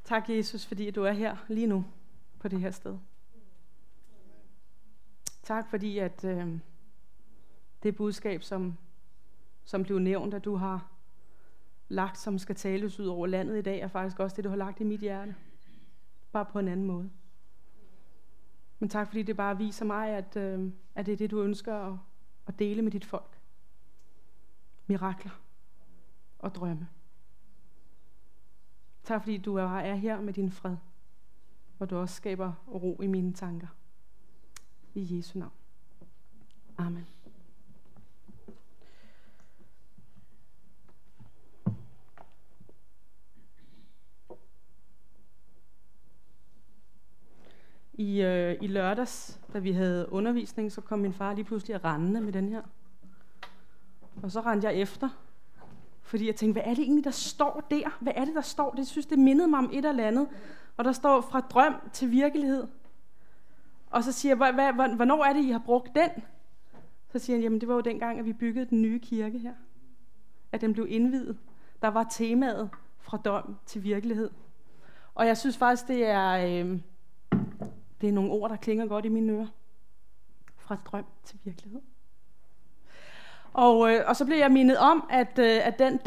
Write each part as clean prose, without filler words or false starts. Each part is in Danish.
Tak, Jesus, fordi du er her lige nu på det her sted. Tak, fordi at det budskab, som blev nævnt, at du har lagt, som skal tales ud over landet i dag, er faktisk også det, du har lagt i mit hjerte. Bare på en anden måde. Men tak, fordi det bare viser mig, at det er det, du ønsker at dele med dit folk. Mirakler og drømme. Tak, fordi du er her med din fred, og du også skaber ro i mine tanker. I Jesu navn. Amen. I lørdags, da vi havde undervisning, så kom min far lige pludselig rendende med den her. Og så rendte jeg efter, fordi jeg tænkte, hvad er det egentlig, der står der? Hvad er det, der står? Det synes, det mindede mig om et eller andet. Og der står fra drøm til virkelighed. Og så siger jeg, hvornår er det, I har brugt den? Så siger han, jamen det var jo dengang, at vi byggede den nye kirke her. At den blev indviet. Der var temaet fra drøm til virkelighed. Og jeg synes faktisk, det er nogle ord, der klinger godt i mine ører. Fra drøm til virkelighed. Og så blev jeg mindet om, at den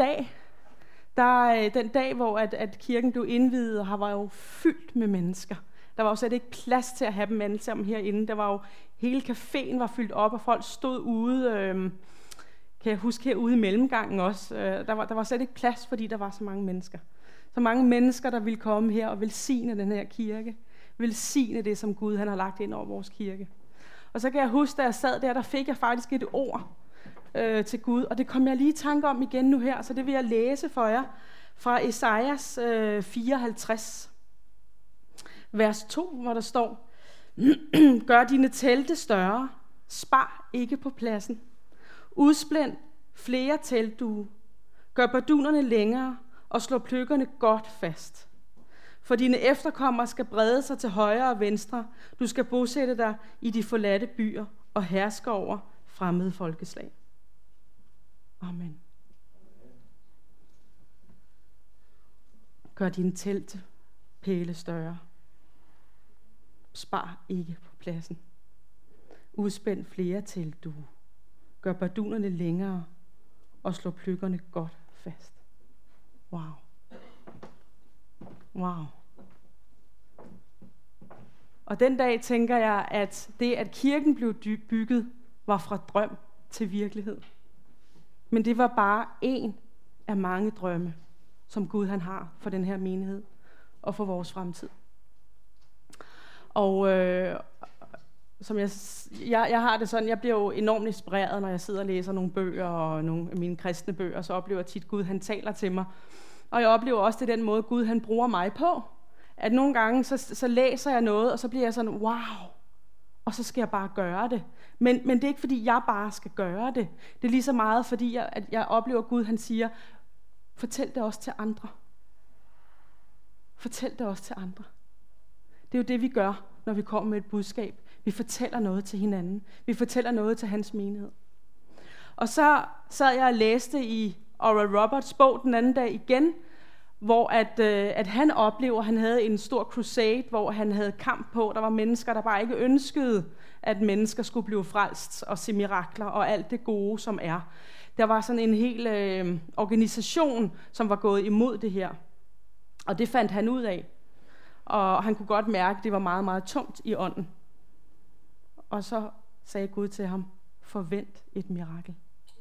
dag, hvor at kirken blev indviet, var jo fyldt med mennesker. Der var jo slet ikke plads til at have dem alle sammen herinde. Der var jo, hele caféen var fyldt op, og folk stod ude, kan jeg huske herude i mellemgangen også. Der var slet ikke plads, fordi der var så mange mennesker. Så mange mennesker, der ville komme her og velsigne den her kirke. Velsigne det, som Gud han har lagt ind over vores kirke. Og så kan jeg huske, da jeg sad der fik jeg faktisk et ord til Gud, og det kom jeg lige i tanke om igen nu her, så det vil jeg læse for jer fra Esajas 54, vers 2, hvor der står: Gør dine telte større, spar ikke på pladsen. Udsplænd flere teltdue, gør bardunerne længere og slå pløkkerne godt fast. For dine efterkommere skal brede sig til højre og venstre. Du skal bosætte dig i de forladte byer og herske over fremmede folkeslag. Amen. Gør dine teltpæle større. Spar ikke på pladsen. Udspænd flere teltdue. Gør bardunerne længere og slå pløkkerne godt fast. Wow. Wow. Og den dag tænker jeg, at det, at kirken blev bygget, var fra drøm til virkelighed. Men det var bare en af mange drømme, som Gud han har for den her menighed og for vores fremtid. Og som jeg har det sådan, jeg bliver jo enormt inspireret, når jeg sidder og læser nogle bøger og nogle af mine kristne bøger, så oplever jeg tit, at Gud han taler til mig. Og jeg oplever også, det den måde, Gud han bruger mig på. At nogle gange, så læser jeg noget, og så bliver jeg sådan, wow, og så skal jeg bare gøre det. Men det er ikke, fordi jeg bare skal gøre det. Det er lige så meget, fordi at jeg oplever, at Gud han siger, fortæl det også til andre. Fortæl det også til andre. Det er jo det, vi gør, når vi kommer med et budskab. Vi fortæller noget til hinanden. Vi fortæller noget til hans menighed. Og så sad jeg og læste i Oral Roberts bog den anden dag igen, hvor at han oplever, at han havde en stor crusade, hvor han havde kamp på. Der var mennesker, der bare ikke ønskede, at mennesker skulle blive frelst og se mirakler og alt det gode, som er. Der var sådan en hel organisation, som var gået imod det her. Og det fandt han ud af. Og han kunne godt mærke, at det var meget, meget tungt i ånden. Og så sagde Gud til ham, forvent et mirakel.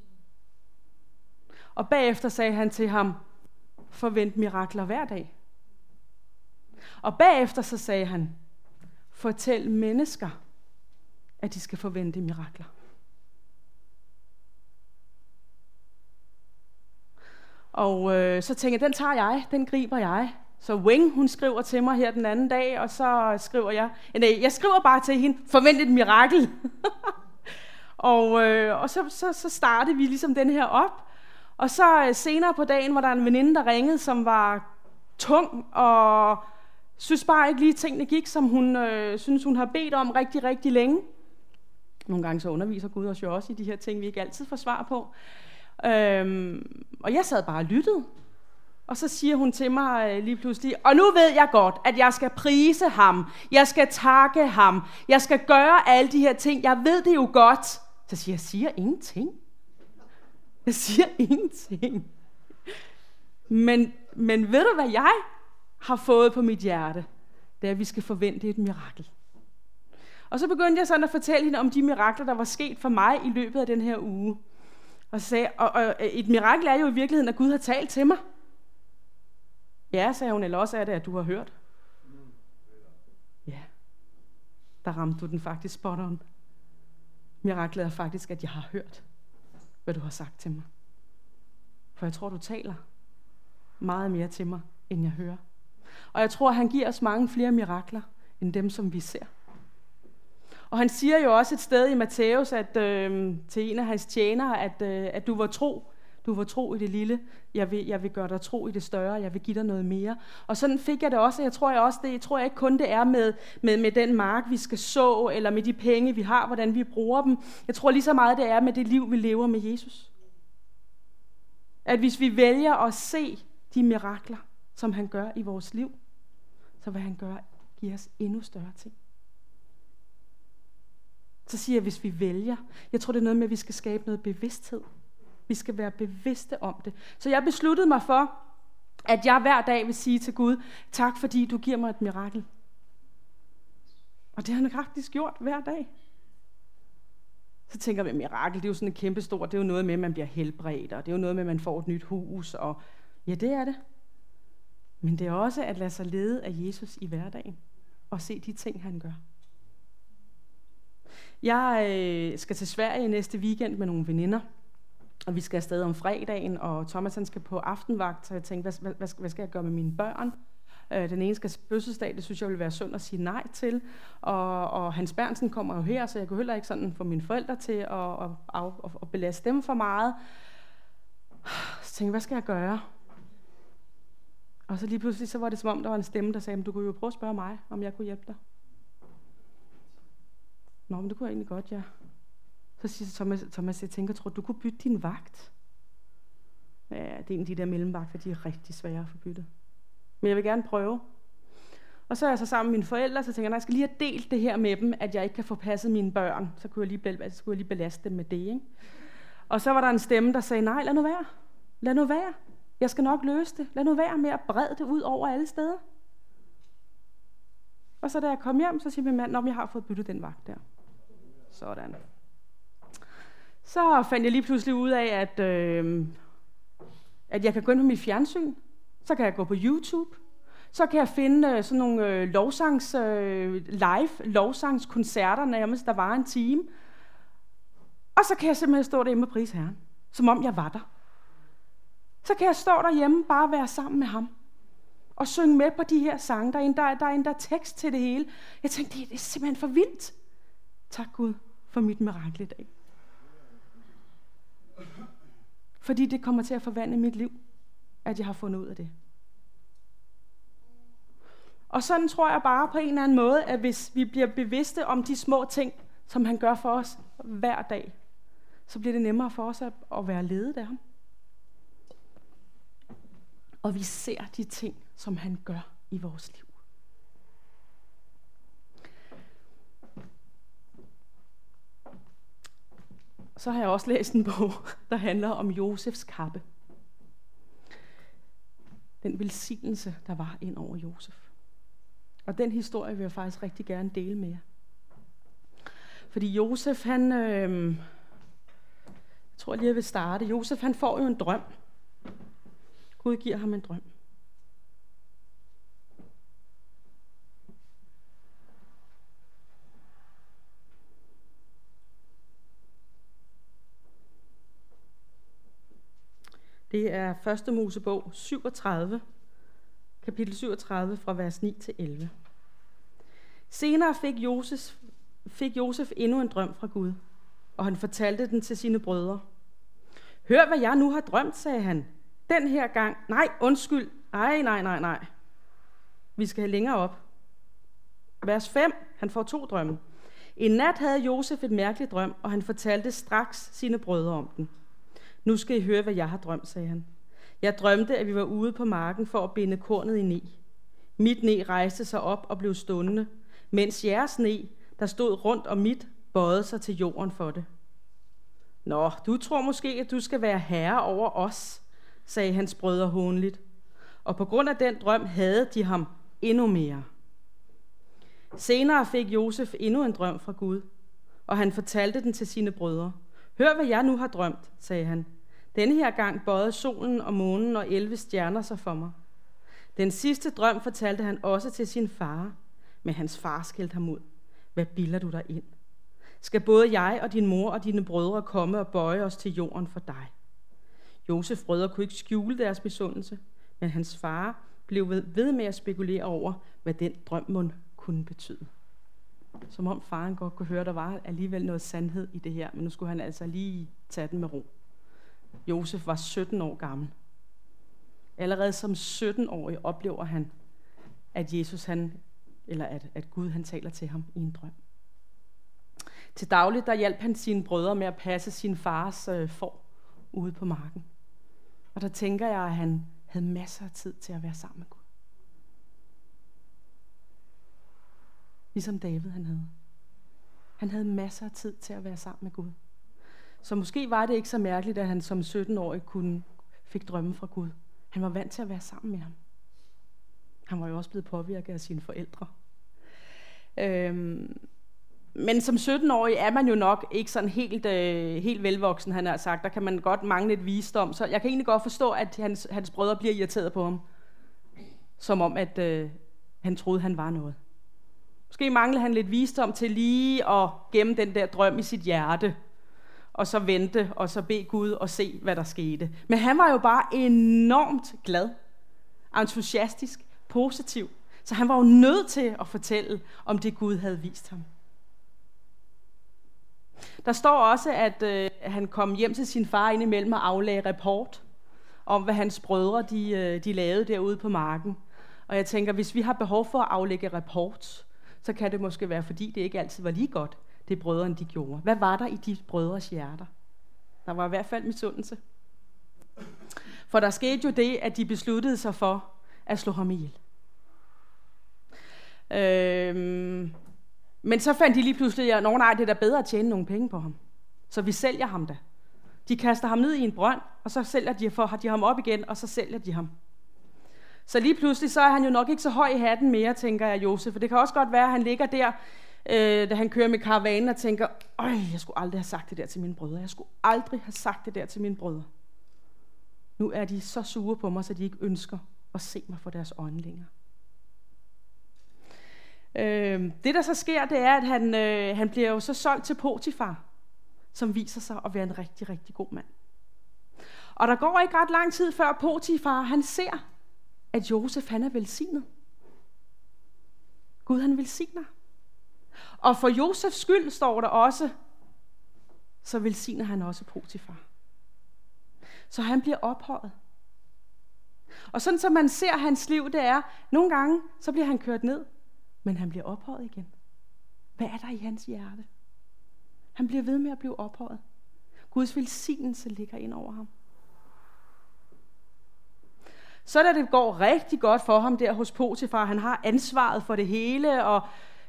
Og bagefter sagde han til ham, forvent mirakler hver dag. Og bagefter så sagde han, fortæl mennesker, at de skal forvente mirakler. Og så tænkte jeg, den tager jeg, den griber jeg. Så Wing, hun skriver til mig her den anden dag, og så skriver jeg skriver bare til hende, forvent et mirakel. og så startede vi ligesom den her op. Og så senere på dagen var der en veninde, der ringede, som var tung, og synes bare ikke lige, tingene gik, som hun synes, hun har bedt om rigtig, rigtig længe. Nogle gange så underviser Gud os jo også i de her ting, vi ikke altid får svar på. Og jeg sad bare og lyttede. Og så siger hun til mig lige pludselig, og nu ved jeg godt, at jeg skal prise ham, jeg skal takke ham, jeg skal gøre alle de her ting, jeg ved det jo godt. Så siger jeg siger ingenting. Jeg siger ingenting. Men ved du, hvad jeg har fået på mit hjerte? Det er, at vi skal forvente et mirakel. Og så begyndte jeg sådan at fortælle hende om de mirakler, der var sket for mig i løbet af den her uge. Og sagde, og et mirakel er jo i virkeligheden, at Gud har talt til mig. Ja, sagde hun, eller også er det, at du har hørt. Ja, der ramte du den faktisk spot on. Miraklet er faktisk, at jeg har hørt, hvad du har sagt til mig. For jeg tror, du taler meget mere til mig, end jeg hører. Og jeg tror, han giver os mange flere mirakler, end dem, som vi ser. Og han siger jo også et sted i Matthæus til en af hans tjenere, at du var tro. Du var tro i det lille. Jeg vil gøre dig tro i det større. Jeg vil give dig noget mere. Og sådan fik jeg det også. Jeg tror ikke kun det er med den mark, vi skal så, eller med de penge, vi har, hvordan vi bruger dem. Jeg tror lige så meget, det er med det liv, vi lever med Jesus. At hvis vi vælger at se de mirakler, som han gør i vores liv, så vil han give os endnu større ting. Så siger jeg, hvis vi vælger. Jeg tror, det er noget med, at vi skal skabe noget bevidsthed. Vi skal være bevidste om det. Så jeg besluttede mig for, at jeg hver dag vil sige til Gud, tak fordi du giver mig et mirakel. Og det har han faktisk gjort hver dag. Så tænker vi, mirakel, det er jo sådan et kæmpestort, det er jo noget med, at man bliver helbredt, og det er jo noget med, at man får et nyt hus, og ja, det er det. Men det er også at lade sig lede af Jesus i hverdagen, og se de ting, han gør. Jeg skal til Sverige næste weekend med nogle veninder, og vi skal afsted om fredagen, og Thomas han skal på aftenvagt, så jeg tænkte, hvad skal jeg gøre med mine børn? Den ene skal til fødselsdag, det synes jeg ville være synd at sige nej til, og Hans Bernsen kommer jo her, så jeg kunne heller ikke sådan få mine forældre til at belaste dem for meget. Så tænkte jeg, hvad skal jeg gøre? Og så lige pludselig så var det som om, der var en stemme, der sagde, du kunne jo prøve at spørge mig, om jeg kunne hjælpe dig. Nå, men det kunne jeg egentlig godt, ja. Så siger Thomas, jeg tænker, tror du kunne bytte din vagt? Ja, det er en af de der mellemvagter, de er rigtig svære at få byttet. Men jeg vil gerne prøve. Og så er jeg så sammen med mine forældre, så tænker jeg, jeg skal lige have delt det her med dem, at jeg ikke kan få passet mine børn. Så kunne jeg lige belaste dem med det, ikke? Og så var der en stemme, der sagde, nej, lad nu være. Lad nu være. Jeg skal nok løse det. Lad nu være med at brede det ud over alle steder. Og så da jeg kom hjem, så siger min mand, at jeg har fået byttet den vagt der. Sådan. Så fandt jeg lige pludselig ud af, at jeg kan gå ind på mit fjernsyn. Så kan jeg gå på YouTube. Så kan jeg finde sådan nogle lovsangskoncerter, nærmest der var en time. Og så kan jeg simpelthen stå derhjemme og prise Herren, som om jeg var der. Så kan jeg stå derhjemme, bare være sammen med ham. Og synge med på de her sange. Der er endda tekst til det hele. Jeg tænkte, det er simpelthen for vildt. Tak Gud for mit mirakel i dag. Fordi det kommer til at forvandle mit liv, at jeg har fundet ud af det. Og sådan tror jeg bare på en eller anden måde, at hvis vi bliver bevidste om de små ting, som han gør for os hver dag, så bliver det nemmere for os at være ledet af ham. Og vi ser de ting, som han gør i vores liv. Så har jeg også læst en bog, der handler om Josefs kappe. Den velsignelse, der var ind over Josef. Og den historie vil jeg faktisk rigtig gerne dele med jer. Fordi Josef, jeg tror lige, jeg vil starte. Josef, han får jo en drøm. Gud giver ham en drøm. Det er 1. Mosebog 37, kapitel 37, fra vers 9 til 11. Senere fik Josef endnu en drøm fra Gud, og han fortalte den til sine brødre. Hør, hvad jeg nu har drømt, sagde han. Den her gang. Nej, undskyld. Nej. Vi skal have længere op. Vers 5. Han får 2 drømme. En nat havde Josef et mærkeligt drøm, og han fortalte straks sine brødre om den. Nu skal I høre, hvad jeg har drømt, sagde han. Jeg drømte, at vi var ude på marken for at binde kornet i ne. Mit ne rejste sig op og blev stående, mens jeres ne, der stod rundt om mit, bøjede sig til jorden for det. Nå, du tror måske, at du skal være herre over os, sagde hans brødre hånligt. Og på grund af den drøm havde de ham endnu mere. Senere fik Josef endnu en drøm fra Gud, og han fortalte den til sine brødre. Hør, hvad jeg nu har drømt, sagde han. Denne her gang bøjede solen og månen og 11 stjerner sig for mig. Den sidste drøm fortalte han også til sin far, men hans far skældte ham ud. Hvad bilder du dig ind? Skal både jeg og din mor og dine brødre komme og bøje os til jorden for dig? Josefs brødre kunne ikke skjule deres misundelse, men hans far blev ved med at spekulere over, hvad den drøm kunne betyde. Som om faren godt kunne høre, at der var alligevel noget sandhed i det her, men nu skulle han altså lige tage den med ro. Josef var 17 år gammel. Allerede som 17-årig oplever han, at at Gud han taler til ham i en drøm. Til dagligt der hjalp han sine brødre med at passe sin fars får ude på marken. Og der tænker jeg, at han havde masser af tid til at være sammen med Gud. Ligesom David han havde. Han havde masser af tid til at være sammen med Gud. Så måske var det ikke så mærkeligt, at han som 17-årig fik drømme fra Gud. Han var vant til at være sammen med ham. Han var jo også blevet påvirket af sine forældre. Men som 17-årig er man jo nok ikke sådan helt velvoksen, han har sagt. Der kan man godt mangle lidt visdom. Så jeg kan egentlig godt forstå, at hans brødre bliver irriteret på ham. Som om, at han troede, han var noget. Måske manglede han lidt visdom til lige at gemme den der drøm i sit hjerte. Og så vente, og så bede Gud og se, hvad der skete. Men han var jo bare enormt glad, entusiastisk, positiv. Så han var jo nødt til at fortælle om det, Gud havde vist ham. Der står også, at han kom hjem til sin far indimellem og aflagde rapport om, hvad hans brødre de lavede derude på marken. Og jeg tænker, hvis vi har behov for at aflægge rapport, så kan det måske være, fordi det ikke altid var lige godt, det brødrene de gjorde. Hvad var der i de brødres hjerter? Der var i hvert fald misundelse. For der skete jo det, at de besluttede sig for at slå ham ihjel. Men så fandt de lige pludselig, at det er da bedre at tjene nogle penge på ham. Så vi sælger ham da. De kaster ham ned i en brønd, og så sælger de ham op igen, og så sælger de ham. Så lige pludselig, så er han jo nok ikke så høj i hatten mere, tænker jeg, Josef. For det kan også godt være, at han ligger der, da han kører med karavanen og tænker, jeg skulle aldrig have sagt det der til mine brødre. Jeg skulle aldrig have sagt det der til mine brødre. Nu er de så sure på mig, så de ikke ønsker at se mig for deres øjne længere. Det der så sker, det er, at han bliver jo så solgt til Potifar, som viser sig at være en rigtig, rigtig god mand. Og der går ikke ret lang tid før Potifar, han ser, at Josef han er velsignet. Gud han velsigner. Og for Josefs skyld står der også, så velsigner han også Potifar. Så han bliver ophøjet. Og sådan som man ser hans liv, det er, nogle gange så bliver han kørt ned, men han bliver ophøjet igen. Hvad er der i hans hjerte? Han bliver ved med at blive ophøjet. Guds velsignelse ligger ind over ham. Så da det går rigtig godt for ham der hos Potifar, han har ansvaret for det hele, og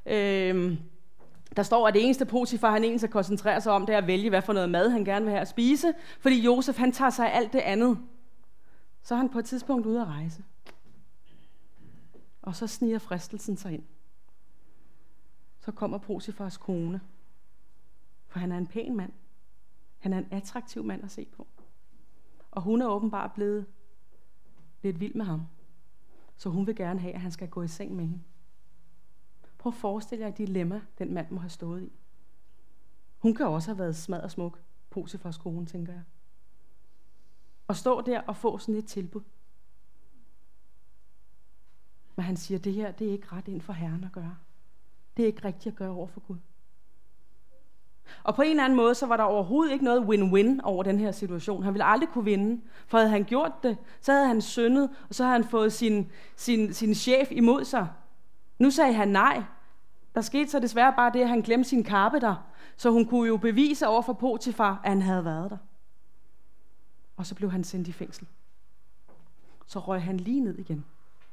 der står, at det eneste Potifar, han egentlig skal koncentrere sig om, det er at vælge, hvad for noget mad han gerne vil have at spise, fordi Josef, han tager sig af alt det andet. Så er han på et tidspunkt ude at rejse. Og så sniger fristelsen sig ind. Så kommer Potifars kone, for han er en pæn mand. Han er en attraktiv mand at se på. Og hun er åbenbart blevet lidt vild med ham. Så hun vil gerne have, at han skal gå i seng med hende. Prøv at forestille jer et dilemma, den mand må have stået i. Hun kan også have været smadret smuk, Potifars kone, tænker jeg. Og stå der og få sådan et tilbud. Men han siger, det her, det er ikke ret ind for Herren at gøre. Det er ikke rigtigt at gøre over for Gud. Og på en eller anden måde, så var der overhovedet ikke noget win-win over den her situation. Han ville aldrig kunne vinde, for havde han gjort det, så havde han syndet, og så havde han fået sin chef imod sig. Nu sagde han nej. Der skete så desværre bare det, at han glemte sin kappe der, så hun kunne jo bevise over for Potifar, at han havde været der. Og så blev han sendt i fængsel. så røg han lige ned igen.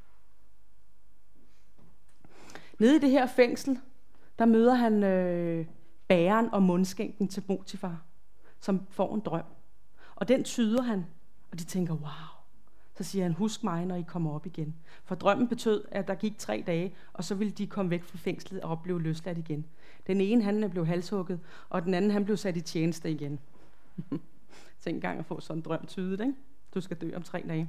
Nede i det her fængsel, der møder han bæren og mundskænken til Potifar, som får en drøm. Og den tyder han, og de tænker, wow. Så siger han, husk mig, når I kommer op igen. For drømmen betød, at der gik 3 dage, og så ville de komme væk fra fængslet og blive løsladt igen. Den ene, han blev halshugget, og den anden, han blev sat i tjeneste igen. Tænk engang at få sådan en drøm tydet, ikke? Du skal dø om 3 dage.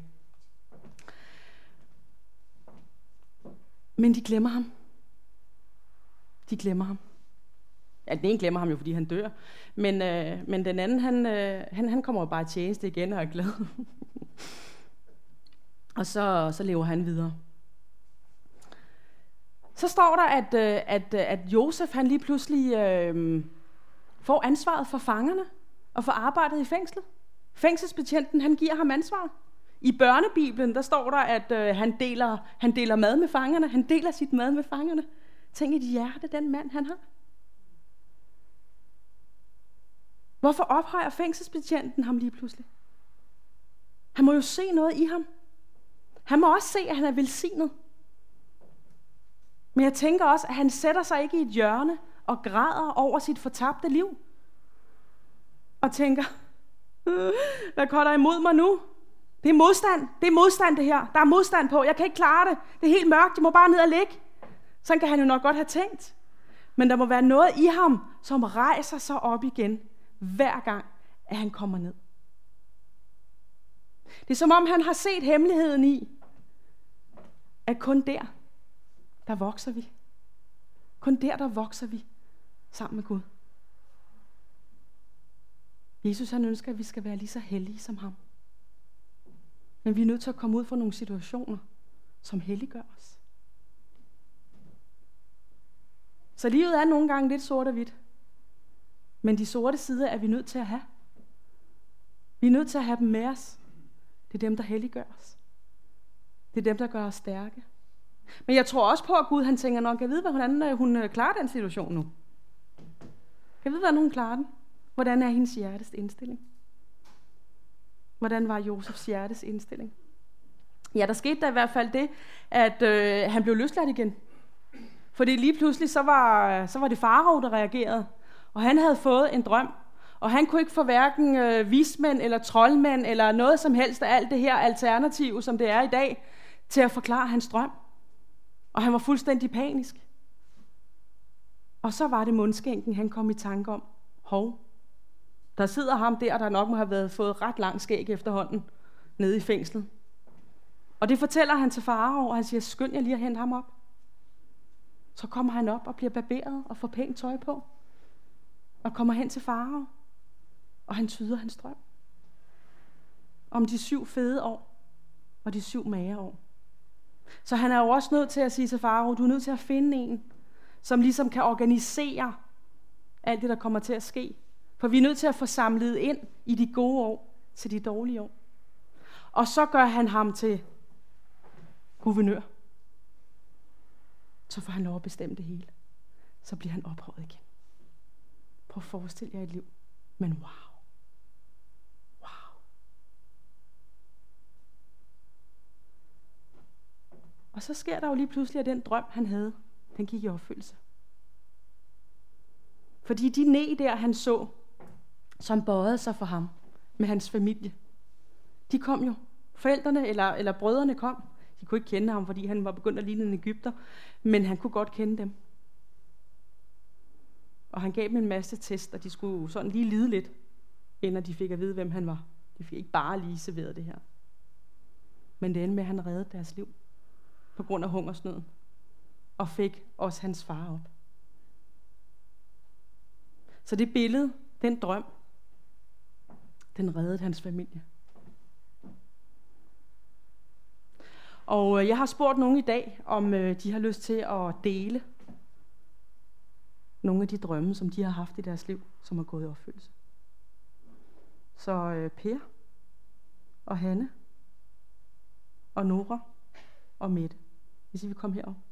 Men de glemmer ham. De glemmer ham. Ja, den ene glemmer ham jo, fordi han dør. Men den anden, han kommer jo bare i tjeneste igen og er glad. Og så lever han videre. Så står der, at Josef, han lige pludselig får ansvaret for fangerne og for arbejdet i fængslet. Fængselsbetjenten, han giver ham ansvar. I børnebiblen, der står der, at han deler mad med fangerne. Han deler sit mad med fangerne. Tænk et hjerte, den mand, han har. Hvorfor ophøjer fængselsbetjenten ham lige pludselig? Han må jo se noget i ham. Han må også se, at han er velsignet. Men jeg tænker også, at han sætter sig ikke i et hjørne og græder over sit fortabte liv. Og tænker, hvad går der imod mig nu? Det er modstand. Det er modstand, det her. Der er modstand på. Jeg kan ikke klare det. Det er helt mørkt. Jeg må bare ned og ligge. Sådan kan han jo nok godt have tænkt. Men der må være noget i ham, som rejser sig op igen, hver gang, at han kommer ned. Det er som om, han har set hemmeligheden i, at kun der vokser vi. Kun der vokser vi sammen med Gud. Jesus, han ønsker, at vi skal være lige så hellige som ham. Men vi er nødt til at komme ud fra nogle situationer, som helliggør os. Så livet er nogle gange lidt sort og hvidt. Men de sorte sider er vi nødt til at have. Vi er nødt til at have dem med os. Det er dem, der helliggør os. Det er dem, der gør os stærke. Men jeg tror også på, at Gud han tænker nok, jeg ved, hvordan hun klarer den situation nu. Jeg ved, hvordan hun klarer den. Hvordan er hendes hjertes indstilling? Hvordan var Josefs hjertes indstilling? Ja, der skete der i hvert fald det, at han blev løsladt igen. Fordi lige pludselig, så var det farao, der reagerede. Og han havde fået en drøm. Og han kunne ikke få hverken vismænd eller troldmænd eller noget som helst af alt det her alternativ, som det er i dag, til at forklare hans drøm. Og han var fuldstændig panisk. Og så var det mundskænken, han kom i tanke om. Hov, der sidder ham der nok må have fået ret lang skæg efterhånden, nede i fængslet. Og det fortæller han til farao, og han siger, skynd jer lige at hente ham op. Så kommer han op og bliver barberet og får pænt tøj på. Og kommer hen til farao. Og han tyder hans drøm. Om de 7 fede år og de 7 magre år. Så han er jo også nødt til at sige til farao, du er nødt til at finde en, som ligesom kan organisere alt det, der kommer til at ske. For vi er nødt til at få samlet ind i de gode år til de dårlige år. Og så gør han ham til guvernør. Så får han lov at bestemme det hele. Så bliver han ophøjet igen. Prøv at forestille jer et liv. Men wow. Og så sker der jo lige pludselig, at den drøm, han havde, den gik i opfyldelse. Fordi de ned der, han så, som bøjede sig for ham med hans familie, de kom jo. Forældrene eller brødrene kom. De kunne ikke kende ham, fordi han var begyndt at ligne en egypter, men han kunne godt kende dem. Og han gav dem en masse test, og de skulle sådan lige lide lidt, inden de fik at vide, hvem han var. De fik ikke bare lige serveret det her. Men det endte med, at han reddede deres liv på grund af hungersnøden, og fik også hans far op. Så det billede, den drøm, den reddede hans familie. Og jeg har spurgt nogen i dag, om de har lyst til at dele nogle af de drømme, som de har haft i deres liv, som er gået i opfyldelse. Så Per og Hanne og Nora og Mette, hvis I vil komme herop.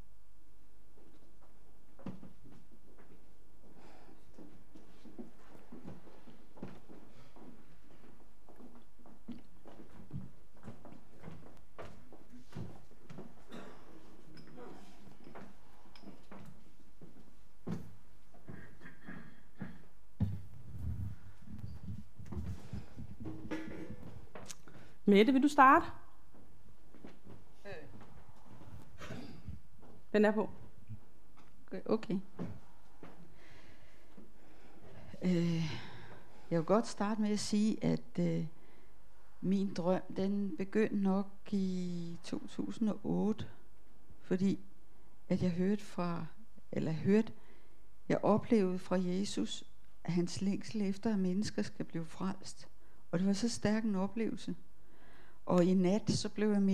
Mette, vil du starte? Den er på. Okay. Jeg vil godt starte med at sige, at min drøm, den begyndte nok i 2008, fordi at jeg oplevede fra Jesus, at hans længsel efter, at mennesker skal blive frelst. Og det var så stærk en oplevelse. Og i nat, så blev jeg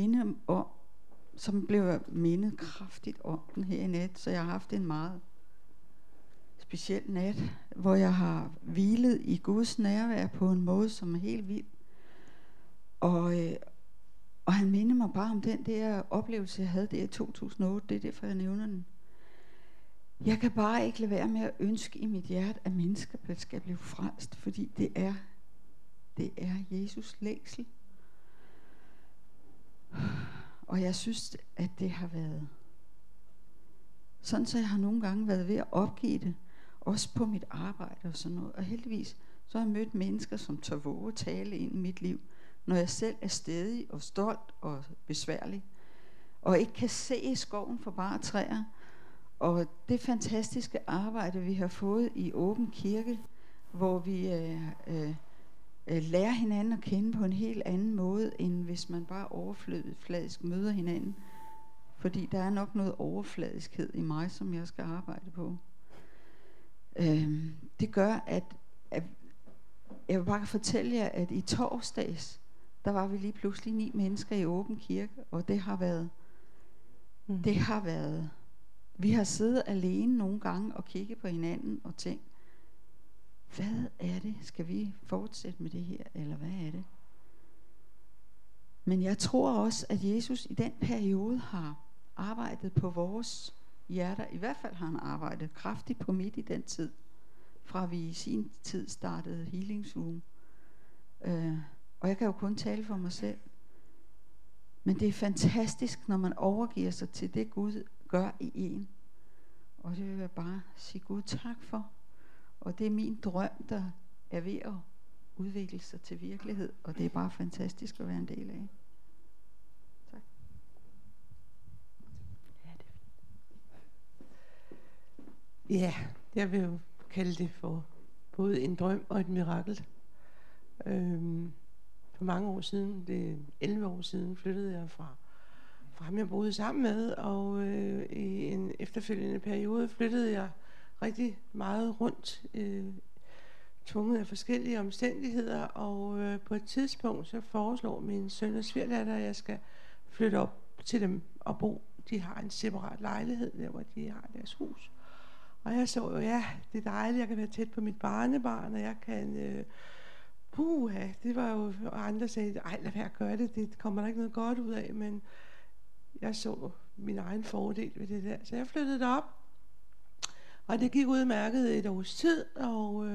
mindet kraftigt om den her i nat, så jeg har haft en meget speciel nat, hvor jeg har hvilet i Guds nærvær på en måde, som er helt vild. Og han minder mig bare om den der oplevelse, jeg havde der i 2008. Det er derfor, jeg nævner den. Jeg kan bare ikke lade være med at ønske i mit hjerte, at mennesker skal blive frelst, fordi det er Jesus længsel. Og jeg synes, at det har været sådan, så jeg har nogle gange været ved at opgive det, også på mit arbejde og sådan noget. Og heldigvis, så har jeg mødt mennesker, som tør våge at tale ind i mit liv, når jeg selv er stædig og stolt og besværlig, og ikke kan se skoven for bare træer. Og det fantastiske arbejde, vi har fået i Åben Kirke, hvor vi lærer hinanden at kende på en helt anden måde, end hvis man bare overfladisk møder hinanden. Fordi der er nok noget overfladiskhed i mig, som jeg skal arbejde på. Det gør, at jeg vil bare fortælle jer, at i torsdags, der var vi lige pludselig 9 mennesker i Åben Kirke, og det har været, vi har siddet alene nogle gange og kigget på hinanden og tænkt, hvad er det? Skal vi fortsætte med det her, eller hvad er det? Men jeg tror også, at Jesus i den periode har arbejdet på vores hjerter. I hvert fald har han arbejdet kraftigt på mit i den tid, fra vi i sin tid startede Healingsugen. Og jeg kan jo kun tale for mig selv. Men det er fantastisk, når man overgiver sig til det, Gud gør i en. Og det vil jeg bare sige Gud tak for. Og det er min drøm, der er ved at udvikle sig til virkelighed. Og det er bare fantastisk at være en del af. Tak. Ja, jeg vil jo kalde det for både en drøm og et mirakel. For mange år siden, det er 11 år siden, flyttede jeg fra ham, jeg boede sammen med, og i en efterfølgende periode flyttede jeg rigtig meget rundt, tvunget af forskellige omstændigheder, og på et tidspunkt så foreslår min søn og svigerdatter, at jeg skal flytte op til dem og bo. De har en separat lejlighed, der hvor de har deres hus. Og jeg så jo, ja, det er dejligt, jeg kan være tæt på mit barnebarn, og jeg kan... det var jo... Og andre sagde, ej, lad være at gøre det, det kommer der ikke noget godt ud af, men jeg så min egen fordel ved det der. Så jeg flyttede derop, og det gik udmærket et års tid, og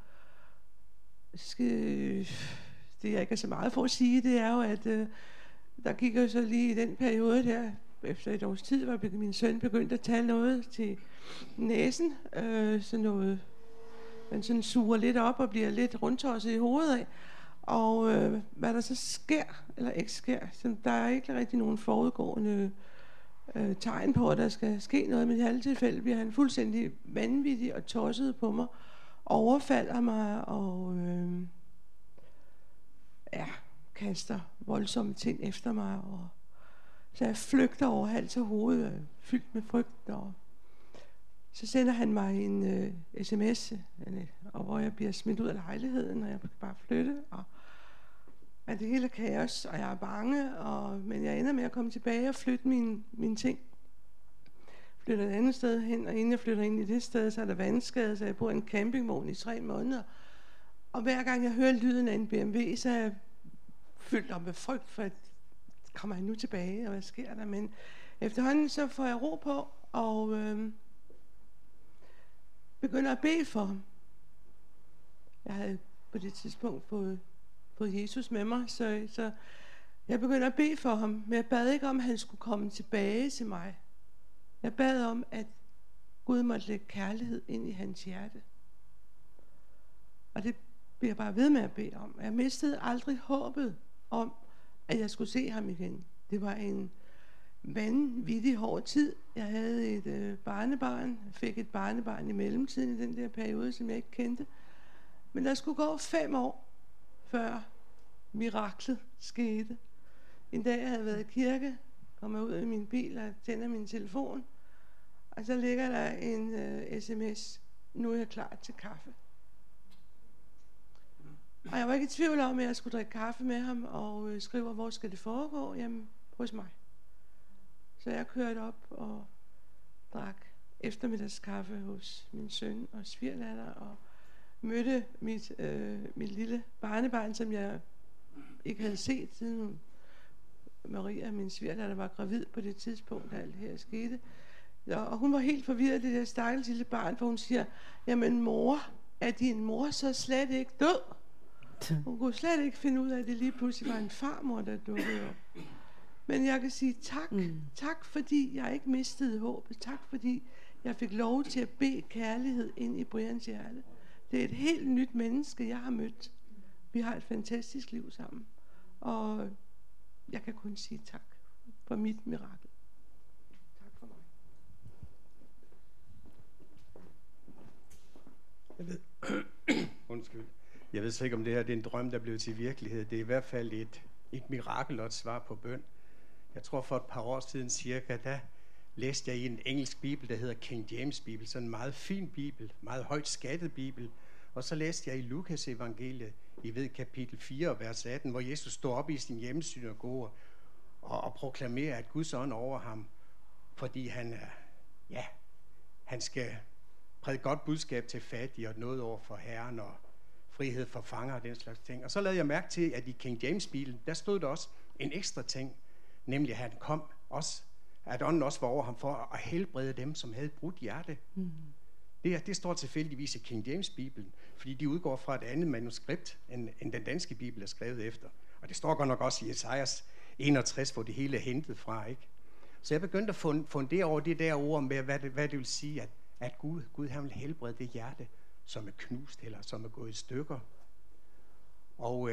det jeg ikke er så meget for at sige, det er jo, at der gik jo så lige i den periode der, efter et års tid, var min søn begyndt at tale noget til næsen, sådan noget, man sådan suger lidt op og bliver lidt rundtosset i hovedet af. Og hvad der så sker, eller ikke sker, så der er ikke rigtig nogen forudgående tegn på, at der skal ske noget, men i alle tilfælde bliver han fuldstændig vanvittig og tosset på mig, overfalder mig og kaster voldsomme ting efter mig, og så jeg flygter over hals og hoved, fyldt med frygt, og så sender han mig en sms, og hvor jeg bliver smidt ud af lejligheden, og jeg kan bare flytte, og det hele er kaos, og jeg er bange, men jeg ender med at komme tilbage og flytte mine ting. Flytter et andet sted hen, og inden jeg flytter ind i det sted, så er der vandskade, så jeg bor i en campingvogn i 3 måneder. Og hver gang jeg hører lyden af en BMW, så er jeg fyldt op med frygt, for at kommer jeg nu tilbage, og hvad sker der? Men efterhånden så får jeg ro på, og begynder at bede for ham. Jeg havde på det tidspunkt fået Jesus med mig, så jeg begynder at bede for ham, men jeg bad ikke om, at han skulle komme tilbage til mig. Jeg bad om, at Gud måtte lægge kærlighed ind i hans hjerte. Og det bliver jeg bare ved med at bede om. Jeg mistede aldrig håbet om, at jeg skulle se ham igen. Det var en vanvittig hård tid. Jeg havde et barnebarn, fik et barnebarn i mellemtiden i den der periode, som jeg ikke kendte. Men der skulle gå 5 år, før miraklet skete. En dag jeg havde været i kirke, kommer ud i min bil og tænder min telefon, og så ligger der en sms: nu er jeg klar til kaffe. Og jeg var ikke i tvivl om, at jeg skulle drikke kaffe med ham, og skriver, hvor skal det foregå? Jamen, hos mig. Så jeg kørte op og drak eftermiddagskaffe hos min søn og svigerdatter, og mødte mit lille barnebarn, som jeg ikke havde set siden Maria, min svigerdatter, var gravid på det tidspunkt, da alt det her skete. Og hun var helt forvirret, det der stakkels lille barn, for hun siger: jamen mor, er din mor så slet ikke død? Hun kunne slet ikke finde ud af, at det lige pludselig var en farmor, der dukkede op. Men jeg kan sige tak. Tak fordi jeg ikke mistede håbet. Tak fordi jeg fik lov til at bede kærlighed ind i Brians hjerte. Det er et helt nyt menneske, jeg har mødt. Vi har et fantastisk liv sammen. Og jeg kan kun sige tak for mit mirakel. Tak for mig. Undskyld. Jeg ved så ikke, om det her det er en drøm, der blev til virkelighed. Det er i hvert fald et mirakel og et svar på bøn. Jeg tror for et par år siden cirka, der læste jeg i en engelsk bibel, der hedder King James Bibel. Sådan en meget fin bibel, meget højt skattet bibel. Og så læste jeg i Lukas evangeliet, I ved kapitel 4, vers 18, hvor Jesus står op i sin hjemmesynagoge og proklamerer, at Guds ånd over ham, fordi han skal prædike godt budskab til fattige og noget over for Herren og frihed for fanger og den slags ting. Og så lavede jeg mærke til, at i King James Bibelen, der stod der også en ekstra ting, nemlig at han kom også, at ånden også var over ham for at helbrede dem, som havde brudt hjerte. Det står tilfældigvis i King James Bibelen, fordi de udgår fra et andet manuskript, end den danske bibel er skrevet efter. Og det står godt nok også i Esajas 61, hvor det hele er hentet fra, ikke? Så jeg begyndte at fundere over det der ord med, hvad det vil sige, at Gud han vil helbrede det hjerte, som er knust eller som er gået i stykker. Og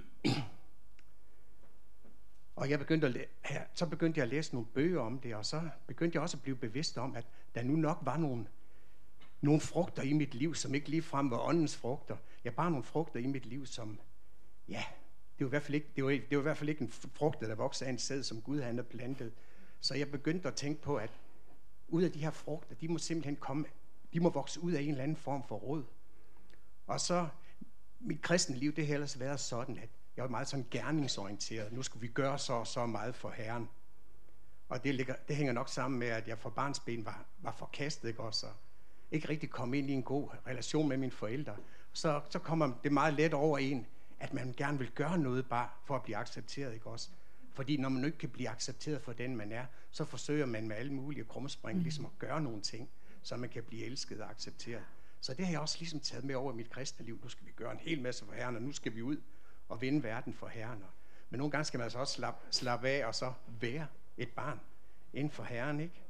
jeg begyndte jeg at læse nogle bøger om det, og så begyndte jeg også at blive bevidst om, at der nu nok var nogle frugter i mit liv, som ikke ligefrem var åndens frugter. Ja, bare nogle frugter i mit liv, som, ja, det var i hvert fald ikke en frugt, der voksede af en sæd, som Gud havde plantet. Så jeg begyndte at tænke på, at ud af de her frugter, de må simpelthen komme, de må vokse ud af en eller anden form for rod. Og så, mit kristne liv, det har ellers været sådan, at jeg var meget sådan gerningsorienteret. Nu skulle vi gøre så meget for Herren. Og det hænger nok sammen med, at jeg fra barnsben var forkastet, ikke også? Ikke rigtig kom ind i en god relation med mine forældre. Så kommer det meget let over en, at man gerne vil gøre noget bare for at blive accepteret, ikke også? Fordi når man ikke kan blive accepteret for den, man er, så forsøger man med alle mulige krumspring ligesom at gøre nogle ting, så man kan blive elsket og accepteret. Så det har jeg også ligesom taget med over i mit kristne liv. Nu skal vi gøre en hel masse for Herren, og nu skal vi ud og vinde verden for Herren. Men nogle gange skal man altså også slappe af og så være et barn inden for Herren, ikke?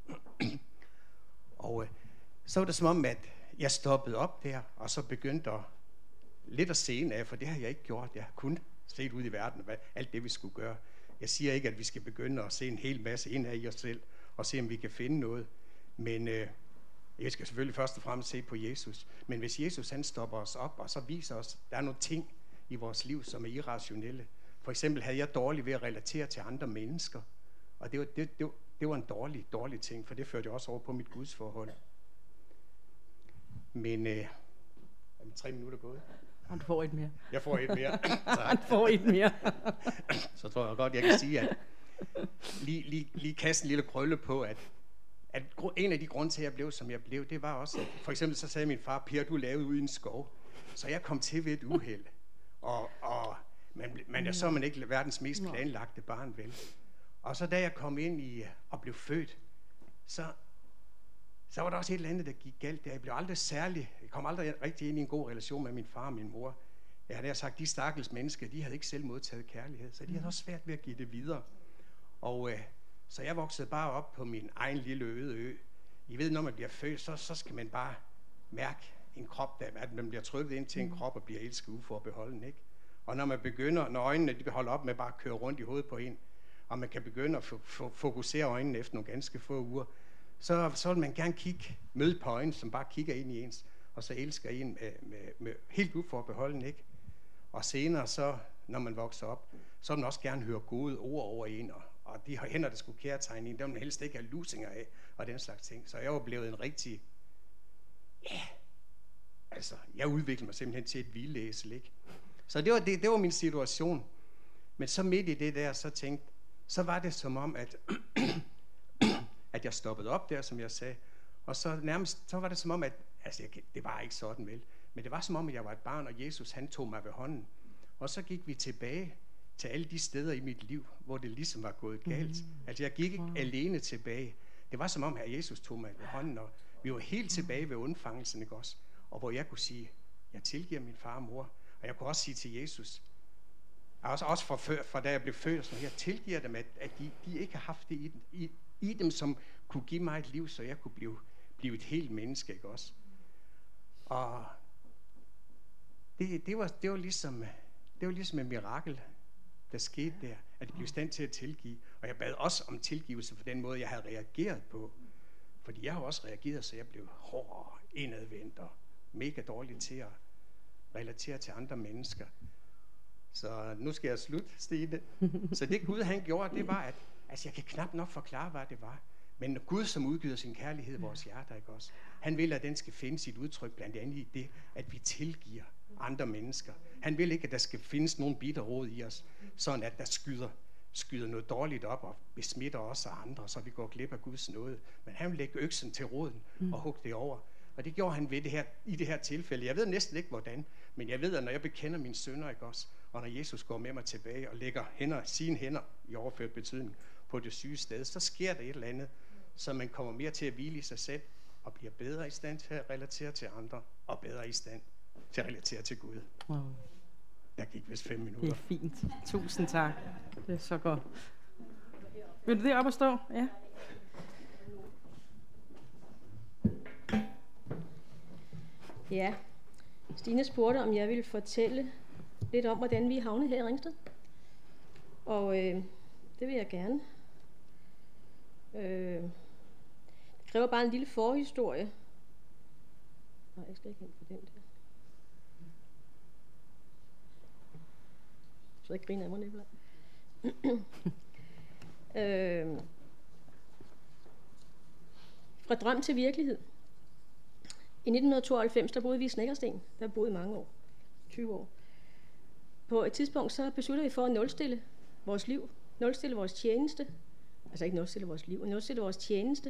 Og så var det som om, at jeg stoppede op der, og så begyndte lidt at se ind af, for det har jeg ikke gjort. Jeg har kun set ud i verden, alt det vi skulle gøre. Jeg siger ikke, at vi skal begynde at se en hel masse ind af i os selv, og se om vi kan finde noget. Men jeg skal selvfølgelig først og fremmest se på Jesus. Men hvis Jesus han stopper os op, og så viser os, at der er nogle ting i vores liv, som er irrationelle. For eksempel havde jeg dårligt ved at relatere til andre mennesker. Og det var en dårlig ting, for det førte jeg også over på mit gudsforhold. Men er 3 minutter gået? Han får et mere. Jeg får et mere. Han får et mere. Så tror jeg godt, jeg kan sige, at lige kaste en lille krølle på, at en af de grunde til, at jeg blev, som jeg blev, det var også, at for eksempel så sagde min far, Per, du lavede ude i en skov. Så jeg kom til ved et uheld. Og man er så man ikke verdens mest planlagte barn, vel? Og så da jeg kom ind i og blev født, så var der også et eller andet, der gik galt der. Jeg kom aldrig rigtig ind i en god relation med min far og min mor. Jeg havde sagt, de stakkels mennesker, de havde ikke selv modtaget kærlighed, så de havde også svært ved at give det videre. Og så jeg voksede bare op på min egen lille øde ø. I ved, når man bliver født, så skal man bare mærke en krop, at man bliver trykket ind til en krop og bliver elsket uforbeholden, ikke? Og når man begynder, når øjnene de holder op med bare at køre rundt i hovedet på en, og man kan begynde at fokusere øjnene efter nogle ganske få uger, så vil man gerne møde på øjnene, som bare kigger ind i ens, og så elsker en med helt uforbeholden, ikke? Og senere så, når man vokser op, så vil man også gerne høre gode ord over en, og de hænder, der skulle kærtegne en, der vil man helst ikke have lusinger af, og den slags ting. Så jeg var blevet en rigtig, jeg udviklede mig simpelthen til et vildæsel, ikke? Så det var min situation. Men så midt i det der, så var det som om, at jeg stoppede op der, som jeg sagde, og så var det som om, at, det var ikke sådan vel, men det var som om, at jeg var et barn, og Jesus, han tog mig ved hånden. Og så gik vi tilbage til alle de steder i mit liv, hvor det ligesom var gået galt. Altså, jeg gik ikke alene tilbage. Det var som om, at Jesus tog mig ved hånden, og vi var helt tilbage ved undfangelsen, ikke også? Og hvor jeg kunne sige, jeg tilgiver min far og mor, og jeg kunne også sige til Jesus, også fra da jeg blev født, så jeg tilgiver dem, at de ikke har haft det i dem, som kunne give mig et liv, så jeg kunne blive et helt menneske, ikke også? Og det var ligesom et mirakel, der skete der, at jeg blev i stand til at tilgive. Og jeg bad også om tilgivelse for den måde, jeg havde reageret på. Fordi jeg har også reageret, så jeg blev hård, indadvendt og mega dårlig til at relatere til andre mennesker. Så nu skal jeg slutte, Stine. Så det Gud han gjorde, det var, at jeg kan knap nok forklare, hvad det var. Men Gud, som udgyder sin kærlighed i vores hjerter, ikke også? Han vil, at den skal finde sit udtryk, blandt andet i det, at vi tilgiver andre mennesker. Han vil ikke, at der skal findes nogen bitterråd i os, sådan at der skyder noget dårligt op og besmitter os og andre, så vi går glip af Guds nåde. Men han vil lægge øksen til roden og hugge det over. Og det gjorde han i det her tilfælde. Jeg ved næsten ikke, hvordan, men jeg ved, at når jeg bekender mine synder, ikke også, og når Jesus går med mig tilbage og lægger sine hænder i overført betydning på det syge sted, så sker der et eller andet, så man kommer mere til at hvile i sig selv, og bliver bedre i stand til at relatere til andre, og bedre i stand til at relatere til Gud. Wow. Der gik vist 5 minutter. Det er fint. Tusind tak. Det er så godt. Vil du det op og stå? Ja. Ja. Stine spurgte, om jeg ville fortælle lidt om, hvordan vi havnede her i Ringsted. Og det vil jeg gerne. Det kræver bare en lille forhistorie. Nej, jeg skal ikke hen på den der. Så jeg griner af mig, Nicolaj. Fra drøm til virkelighed. I 1992, der boede vi i Snekkersten. Der boede i mange år. 20 år. På et tidspunkt, så besluttede vi for at nulstille vores liv. Nulstille vores tjeneste. Altså ikke nulstille vores liv, men nulstille vores tjeneste.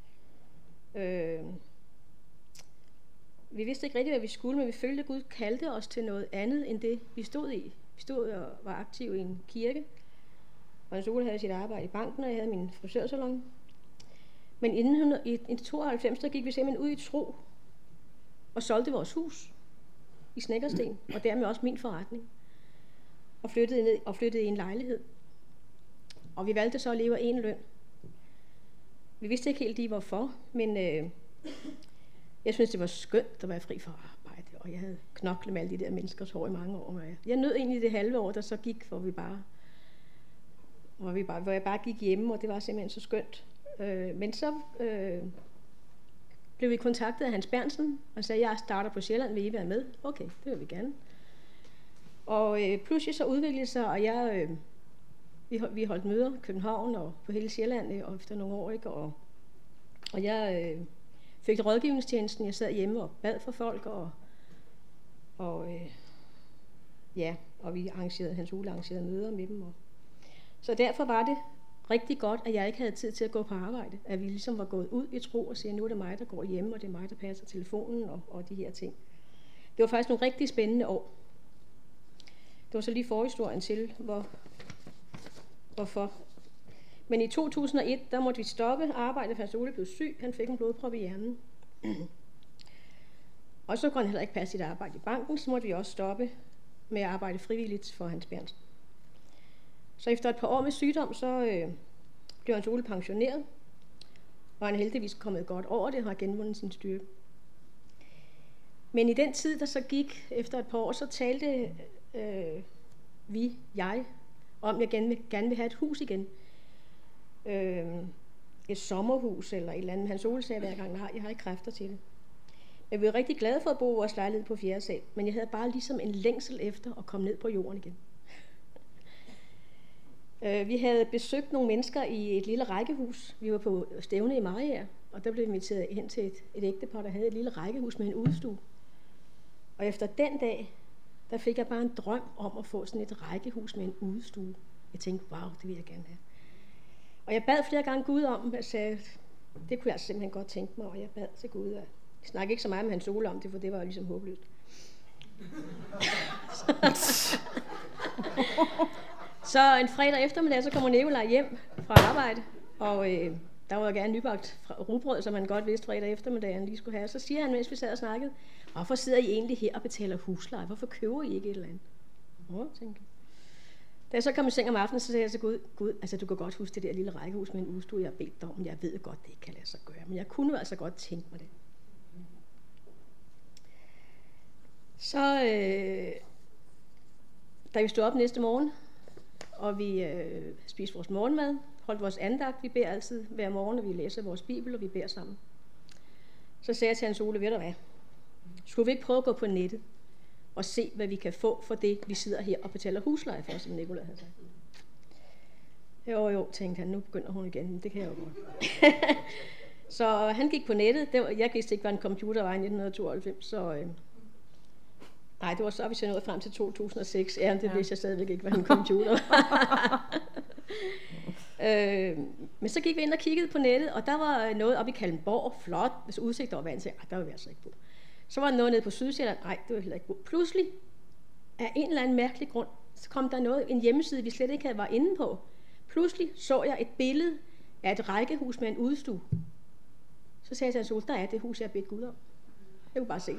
Vi vidste ikke rigtig, hvad vi skulle, men vi følte, at Gud kaldte os til noget andet, end det vi stod i. Vi stod og var aktive i en kirke. Og Hans Ole havde sit arbejde i banken, og jeg havde min frisørsalon. Men i 1992, der gik vi simpelthen ud i tro og solgte vores hus i Snekkersten, og dermed også min forretning. Og flyttede i en lejlighed. Og vi valgte så at leve af en løn. Vi vidste ikke helt lige hvorfor, men jeg synes, det var skønt at være fri fra arbejde. Og jeg havde knoklet med alle de der menneskers hår i mange år. Jeg nød egentlig det halve år, der så gik, hvor jeg bare gik hjemme, og det var simpelthen så skønt. Men så blev vi kontaktet af Hans Bernsen, og sagde, jeg starter på Sjælland, vil I være med? Okay, det vil vi gerne. Og pludselig så udviklede det sig, og vi holdt møder i København og på hele Sjælland og efter nogle år, ikke? Og jeg fik rådgivningstjenesten. Jeg sad hjemme og bad for folk, og vi Hans Ole arrangerede møder med dem. Så derfor var det rigtig godt, at jeg ikke havde tid til at gå på arbejde. At vi ligesom var gået ud i tro og siger, nu er det mig, der går hjemme, og det er mig, der passer telefonen og de her ting. Det var faktisk nogle rigtig spændende år. Det var så lige forhistorien til, hvorfor. Men i 2001, der måtte vi stoppe arbejdet, for Hans Ole blev syg. Han fik en blodprop i hjernen. Og så kunne han heller ikke passe sit arbejde i banken, så måtte vi også stoppe med at arbejde frivilligt for Hans Bernsen. Så efter et par år med sygdom, så blev Hans Ole pensioneret, og han er heldigvis kommet godt over det og har genvundet sin styrke. Men i den tid, der så gik efter et par år, så talte om jeg gerne vil have et hus igen. Et sommerhus eller et eller andet. Hans Ole sagde hver gang, nej, jeg har ikke kræfter til det. Jeg var rigtig glad for at bo i vores lejlighed på 4. sal, men jeg havde bare ligesom en længsel efter at komme ned på jorden igen. Vi havde besøgt nogle mennesker i et lille rækkehus. Vi var på stævne i Mariager, og der blev vi inviteret hen til et ægtepar, der havde et lille rækkehus med en udstue. Og efter den dag, der fik jeg bare en drøm om at få sådan et rækkehus med en udstue. Jeg tænkte, wow, det vil jeg gerne have. Og jeg bad flere gange Gud om, jeg sagde, det kunne jeg simpelthen godt tænke mig, og jeg bad til Gud. Jeg snakkede ikke så meget med Hans Ole om det, for det var jo ligesom håbløst. Så en fredag eftermiddag, så kommer Nikolaj hjem fra arbejde, og der var jo gerne nybagt rugbrød, som han godt vidste fredag eftermiddag, han lige skulle have. Så siger han, mens vi sad og snakkede, hvorfor sidder I egentlig her og betaler husleje? Hvorfor køber I ikke et eller andet? Tænkte jeg. Da jeg så kom i seng om aftenen, så sagde jeg til Gud, altså du kan godt huske det der lille rækkehus med en udstue, jeg har bedt dig om. Jeg ved godt, det ikke kan lade sig gøre, men jeg kunne jo altså godt tænke mig det. Så da vi stod op næste morgen, og vi spiste vores morgenmad, holdt vores andagt, vi beder altid hver morgen, og vi læser vores bibel, og vi beder sammen. Så sagde jeg til Hans Ole, ved du hvad, skulle vi ikke prøve at gå på nettet og se, hvad vi kan få for det, vi sidder her og betaler husleje for, som Nikolaj havde sagt. Jo, tænkte han, nu begynder hun igen, det kan jeg jo godt. Så han gik på nettet, jeg vidste ikke, hvad en computer var i 1992, så nej, det var så, hvis jeg nåede frem til 2006. Ja, det vidste jeg stadigvæk ikke, hvad en computer var. Men så gik vi ind og kiggede på nettet, og der var noget oppe i Kalundborg, flot, hvis udsigt over vand, så der vil vi altså ikke bo. Så var der noget nede på Sydsjælland, nej, det var heller ikke bo. Pludselig, af en eller anden mærkelig grund, så kom der noget, en hjemmeside, vi slet ikke havde været inde på. Pludselig så jeg et billede af et rækkehus med en udstue. Så sagde jeg til Hans Ole, der er det hus, jeg har bedt Gud om. Jeg kunne bare se.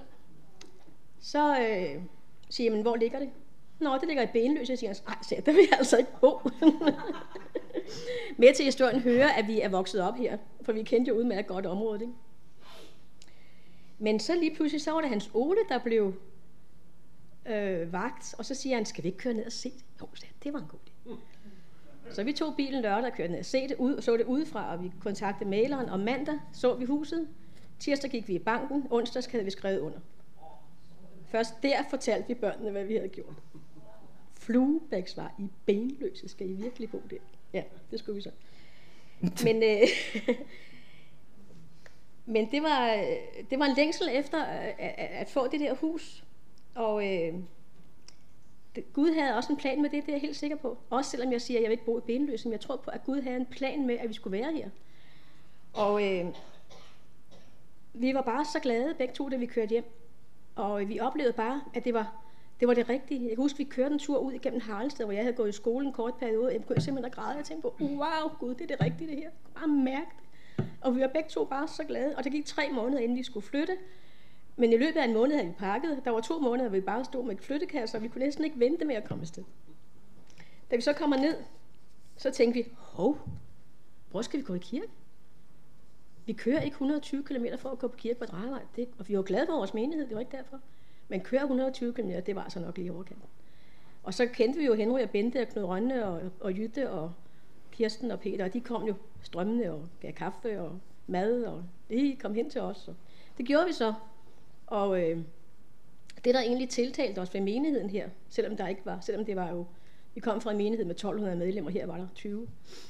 Så siger jeg, men hvor ligger det? Nå, det ligger i Benløse. Jeg siger, nej, der vil jeg altså ikke bo. Med til historien hører, at vi er vokset op her, for vi kendte jo udmærket godt området, ikke? Men så lige pludselig, så var det Hans Ole, der blev vagt, og så siger han, skal vi ikke køre ned og se det? Jo, det var en god idé. Så vi tog bilen lørdag og kørte ned og så det udefra, og vi kontaktede maleren, og mandag så vi huset. Tirsdag gik vi i banken, onsdag havde vi skrevet under. Først der fortalte vi børnene, hvad vi havde gjort. Fluebæksvej i Benløse. Skal I virkelig bo der? Ja, det skulle vi så. Men det var en længsel efter at få det der hus. Og Gud havde også en plan med det, det er jeg helt sikker på. Også selvom jeg siger, at jeg vil ikke bo i Benløse, men jeg tror på, at Gud havde en plan med, at vi skulle være her. Og vi var bare så glade, begge to, da vi kørte hjem. Og vi oplevede bare, at det var det rigtige. Jeg kan huske, vi kørte en tur ud igennem Haraldsted, hvor jeg havde gået i skole en kort periode. Jeg kunne simpelthen græde. Jeg tænkte på, wow, Gud, det er det rigtige det her. Jeg kunne bare mærke det. Og vi var begge to bare så glade. Og det gik 3 måneder, inden vi skulle flytte. Men i løbet af en måned havde vi pakket. Der var 2 måneder, hvor vi bare stod med et flyttekasse, og vi kunne næsten ikke vente med at komme afsted. Da vi så kommer ned, så tænkte vi, hvor skal vi gå i kirke? Vi kører ikke 120 km for at gå på kirke på Drejevej. Og vi var glade for vores menighed, det var ikke derfor. Men køre 120 km, det var altså nok lige overkanten. Og så kendte vi jo Henry og Bente og Knud Rønne og Jytte og Kirsten og Peter, og de kom jo strømmende og gav kaffe og mad, og de kom hen til os. Og det gjorde vi så. Og det, der egentlig tiltalte os ved menigheden her, selvom det var jo, vi kom fra en menighed med 1200 medlemmer, her var der 20.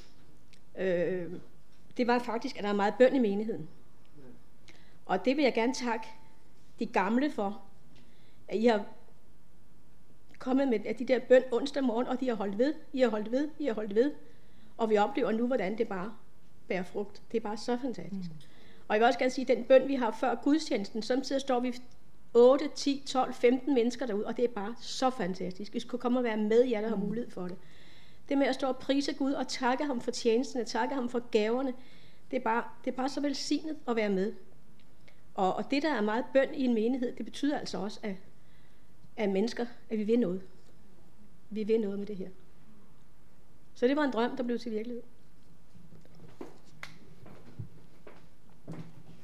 Det var faktisk, at der er meget bøn i menigheden. Og det vil jeg gerne takke de gamle for, at I har kommet med de der bøn onsdag morgen, og de har holdt ved, I har holdt ved. Og vi oplever nu, hvordan det bare bærer frugt. Det er bare så fantastisk. Og jeg vil også gerne sige, at den bøn, vi har før gudstjenesten, samtidig står vi 8, 10, 12, 15 mennesker derude, og det er bare så fantastisk. Vi skulle komme og være med jer, der har mulighed for det. Det med at stå og prise Gud og takke ham for tjenestene, takke ham for gaverne, det er bare så velsignet at være med. Og det, der er meget bøn i en menighed, det betyder altså også, at mennesker, at vi vil noget. Vi vil noget med det her. Så det var en drøm, der blev til virkelighed.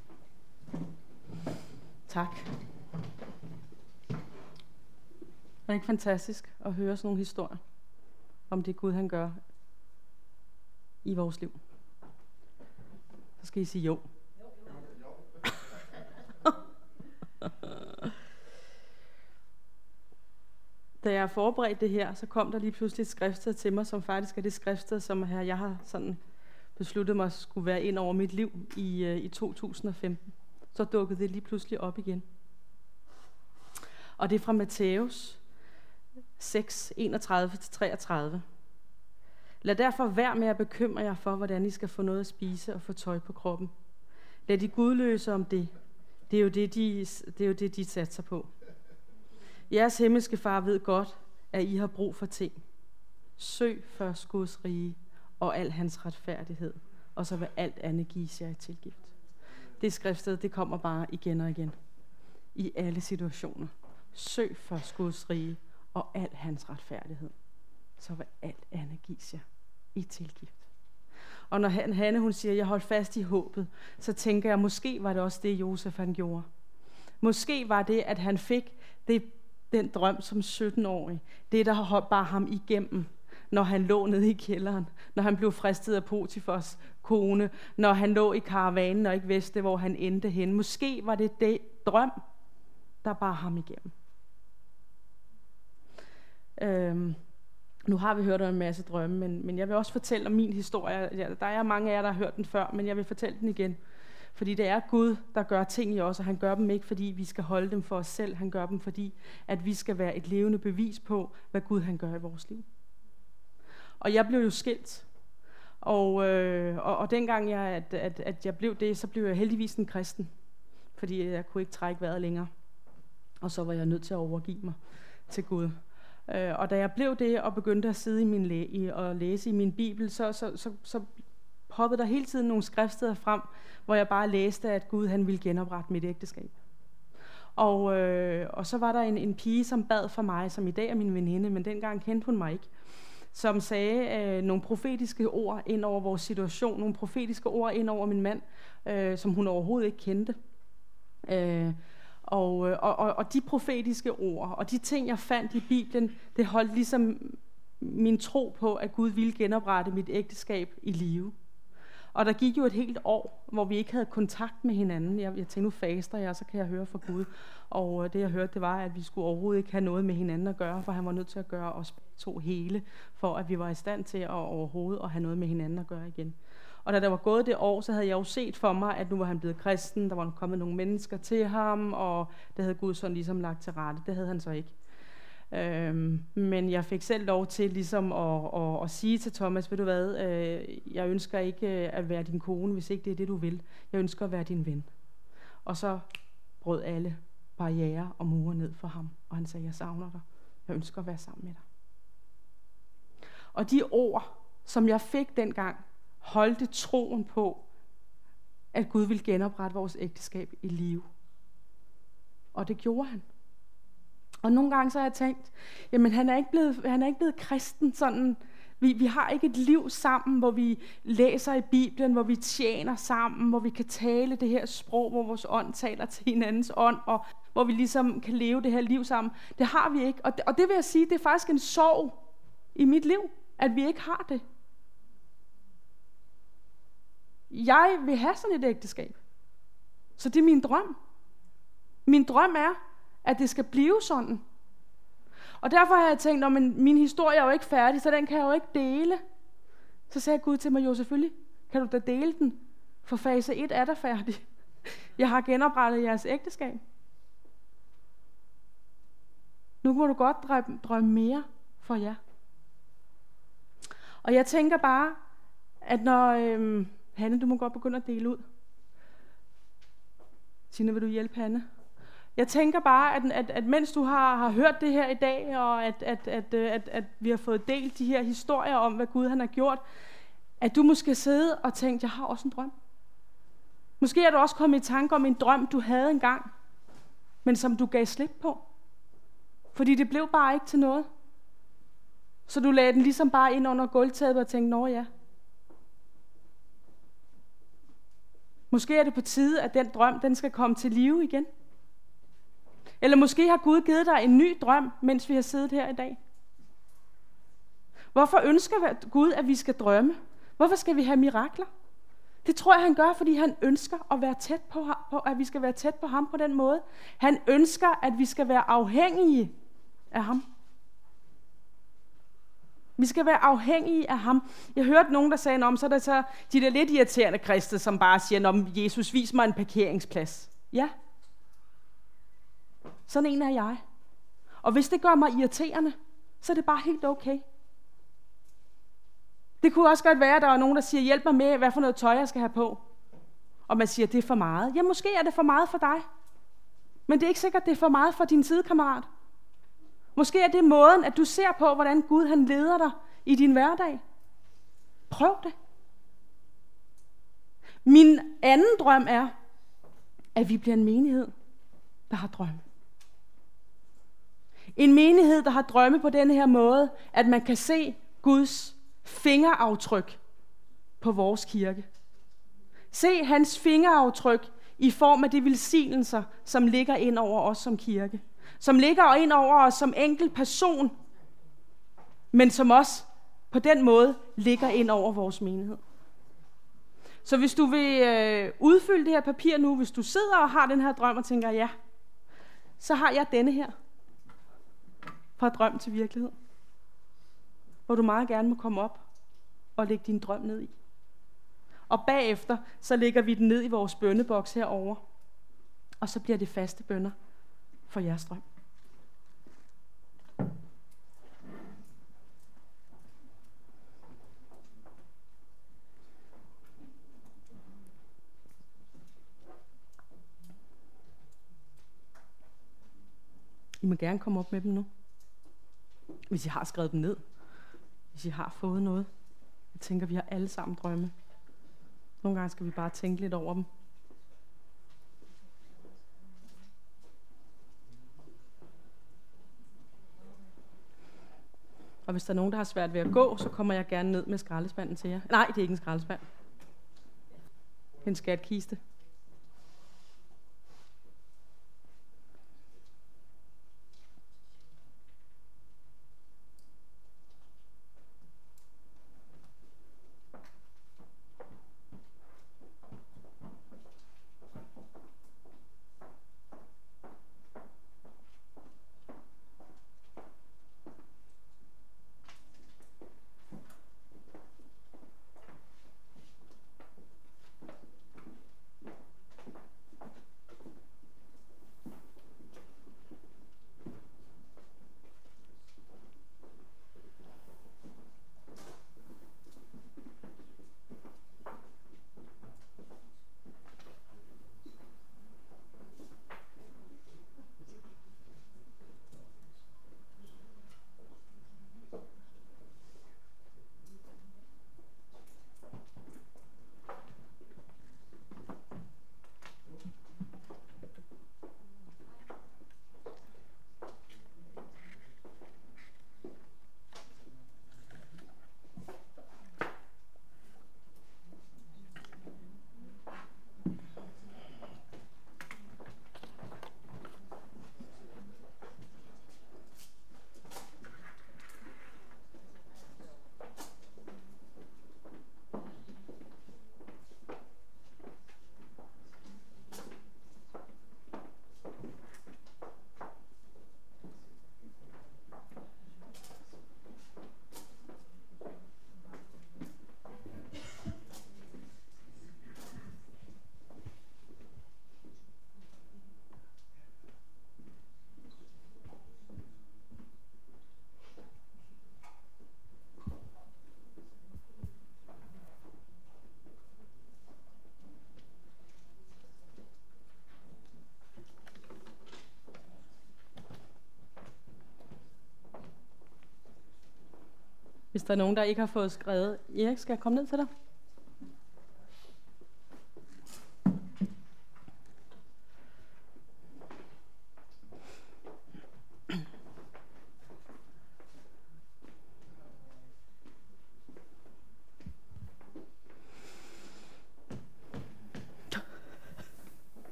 Tak. det ikke fantastisk at høre sådan nogle historier om det Gud han gør i vores liv? Så skal I sige jo. Da jeg forberedte det her, så kom der lige pludselig et skriftsted til mig, som faktisk er det skriftsted, som jeg har sådan besluttet mig skulle være ind over mit liv i 2015. Så dukkede det lige pludselig op igen. Og det er fra Matthæus 6, 31-33. Lad derfor være med at bekymre jer for, hvordan I skal få noget at spise og få tøj på kroppen. Lad de gudløse om det. Det er jo det, de satser på. Jeres himmelske far ved godt, at I har brug for ting. Søg først Guds rige og al hans retfærdighed, og så vil alt andet gives jer i tilgift. Det skriftsted, det kommer bare igen og igen. I alle situationer. Søg først Guds rige og al hans retfærdighed, så vil alt andet gives jer i tilgift. Og når Hanne hun siger, jeg holdt fast i håbet, så tænker jeg, måske var det også det, Josef han gjorde. Måske var det, at han fik den drøm som 17-årig. Det, der bar ham igennem, når han lå nede i kælderen, når han blev fristet af Potifars kone, når han lå i karavanen og ikke vidste, hvor han endte hen. Måske var det drøm, der bar ham igennem. Nu har vi hørt om en masse drømme, men jeg vil også fortælle om min historie. Der er mange af jer, der har hørt den før, men jeg vil fortælle den igen. Fordi det er Gud, der gør ting i os, og han gør dem ikke, fordi vi skal holde dem for os selv. Han gør dem, fordi at vi skal være et levende bevis på, hvad Gud han gør i vores liv. Og jeg blev jo skilt. Og dengang at jeg blev det, så blev jeg heldigvis en kristen. Fordi jeg kunne ikke trække vejret længere. Og så var jeg nødt til at overgive mig til Gud. Og da jeg blev det og begyndte at sidde og læse i min bibel, så poppede der hele tiden nogle skriftsteder frem, hvor jeg bare læste, at Gud han ville genoprette mit ægteskab. Og så var der en pige, som bad for mig, som i dag er min veninde, men dengang kendte hun mig ikke, som sagde nogle profetiske ord ind over vores situation, nogle profetiske ord ind over min mand, som hun overhovedet ikke kendte. Og de profetiske ord, og de ting, jeg fandt i Bibelen, det holdt ligesom min tro på, at Gud ville genoprette mit ægteskab i live. Og der gik jo et helt år, hvor vi ikke havde kontakt med hinanden. Jeg tænkte, nu faster jeg, og så kan jeg høre fra Gud. Og det jeg hørte, det var, at vi skulle overhovedet ikke have noget med hinanden at gøre, for han var nødt til at gøre os to hele, for at vi var i stand til at overhovedet at have noget med hinanden at gøre igen. Og da der var gået det år, så havde jeg jo set for mig, at nu var han blevet kristen, der var kommet nogle mennesker til ham, og det havde Gud sådan ligesom lagt til rette. Det havde han så ikke. Men jeg fik selv lov til ligesom at sige til Thomas, ved du hvad, jeg ønsker ikke at være din kone, hvis ikke det er det, du vil. Jeg ønsker at være din ven. Og så brød alle barrierer og mure ned for ham, og han sagde, jeg savner dig. Jeg ønsker at være sammen med dig. Og de ord, som jeg fik dengang, holdte troen på, at Gud ville genoprette vores ægteskab i live. Og det gjorde han. Og nogle gange så har jeg tænkt, jamen han er ikke blevet kristen sådan. Vi har ikke et liv sammen, hvor vi læser i Bibelen, hvor vi tjener sammen, hvor vi kan tale det her sprog, hvor vores ånd taler til hinandens ånd, og hvor vi ligesom kan leve det her liv sammen. Det har vi ikke. Og det vil jeg sige, det er faktisk en sorg i mit liv, at vi ikke har det. Jeg vil have sådan et ægteskab. Så det er min drøm. Min drøm er, at det skal blive sådan. Og derfor har jeg tænkt, at min historie er jo ikke færdig, så den kan jeg jo ikke dele. Så sagde Gud til mig, jo selvfølgelig kan du da dele den, for fase 1 er der færdig. Jeg har genoprettet jeres ægteskab. Nu må du godt drømme mere for jer. Og jeg tænker bare, at når Hanne, du må godt begynde at dele ud. Tina, vil du hjælpe Hanne? Jeg tænker bare, at mens du har hørt det her i dag, og at vi har fået delt de her historier om, hvad Gud han har gjort, at du måske sidde og tænke, jeg har også en drøm. Måske er du også kommet i tanke om en drøm, du havde engang, men som du gav slip på. Fordi det blev bare ikke til noget. Så du lagde den ligesom bare ind under gulvtæppet og tænkte, nå ja. Måske er det på tide, at den drøm, den skal komme til live igen. Eller måske har Gud givet dig en ny drøm, mens vi har siddet her i dag. Hvorfor ønsker Gud, at vi skal drømme? Hvorfor skal vi have mirakler? Det tror jeg, han gør, fordi han ønsker at være tæt på ham, at vi skal være tæt på ham på den måde. Han ønsker, at vi skal være afhængige af ham. Vi skal være afhængige af ham. Jeg hørte nogen, der sagde, om så er der så de der lidt irriterende kristne, som bare siger, om Jesus, vis mig en parkeringsplads. Ja. Sådan en er jeg. Og hvis det gør mig irriterende, så er det bare helt okay. Det kunne også godt være, at der er nogen, der siger, hjælp mig med, hvad for noget tøj jeg skal have på. Og man siger, det er for meget. Ja, måske er det for meget for dig. Men det er ikke sikkert, det er for meget for din sidekammerat. Måske er det måden, at du ser på, hvordan Gud han leder dig i din hverdag. Prøv det. Min anden drøm er, at vi bliver en menighed, der har drømme. En menighed, der har drømme på den her måde, at man kan se Guds fingeraftryk på vores kirke. Se hans fingeraftryk i form af de velsignelser, som ligger ind over os som kirke. Som ligger ind over os som enkelt person, men som også på den måde ligger ind over vores menighed. Så hvis du vil udfylde det her papir nu, hvis du sidder og har den her drøm og tænker, ja, så har jeg denne her. Fra drøm til virkelighed. Hvor du meget gerne må komme op og lægge din drøm ned i. Og bagefter, så lægger vi den ned i vores bønneboks herover. Og så bliver det faste bønner for jeres drøm. I må gerne komme op med dem nu. Hvis I har skrevet dem ned. Hvis I har fået noget. Jeg tænker, vi har alle sammen drømme. Nogle gange skal vi bare tænke lidt over dem. Og hvis der er nogen, der har svært ved at gå, så kommer jeg gerne ned med skraldespanden til jer. Nej, det er ikke en skraldespand. Det er en skatkiste. Hvis der er nogen, der ikke har fået skrevet. Erik, skal jeg komme ned til dig?